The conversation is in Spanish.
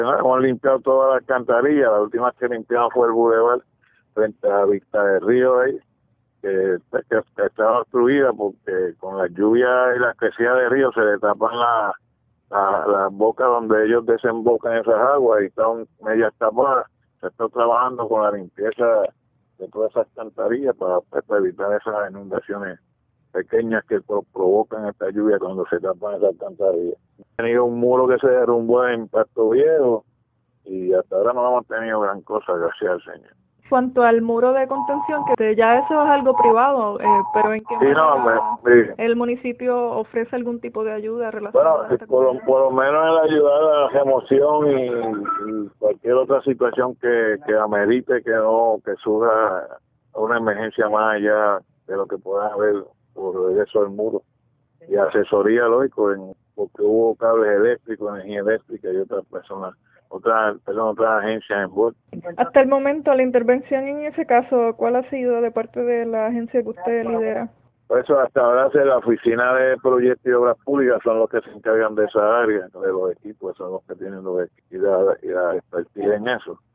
Hemos limpiado todas las alcantarillas, la última que limpiamos fue el bulevar frente a Vista del Río ahí, que estaba obstruida porque con la lluvia y la crecida del río se le tapan las bocas donde ellos desembocan esas aguas y están medias tapadas. Se está trabajando con la limpieza de todas esas alcantarillas para evitar esas inundaciones pequeñas que provocan esta lluvia cuando se tapan esas alcantarillas. Hemos tenido un muro que se derrumbó en Pasto Viejo y hasta ahora no hemos tenido gran cosa, gracias al Señor. Cuanto al muro de contención, que ya eso es algo privado, pero ¿en qué manera el municipio ofrece algún tipo de ayuda relacionada a esta por lo menos en la ayuda a la remoción y cualquier otra situación que amerite que surja una emergencia más allá de lo que pueda haber por eso del muro. Y asesoría, lógico, porque hubo cables eléctricos, energía eléctrica y otras agencias envueltas. Hasta el momento, la intervención en ese caso, ¿cuál ha sido de parte de la agencia que usted lidera? Por eso hasta ahora la oficina de proyectos y obras públicas son los que se encargan de esa área, de los equipos, son los que tienen los equipos y la expertise en eso.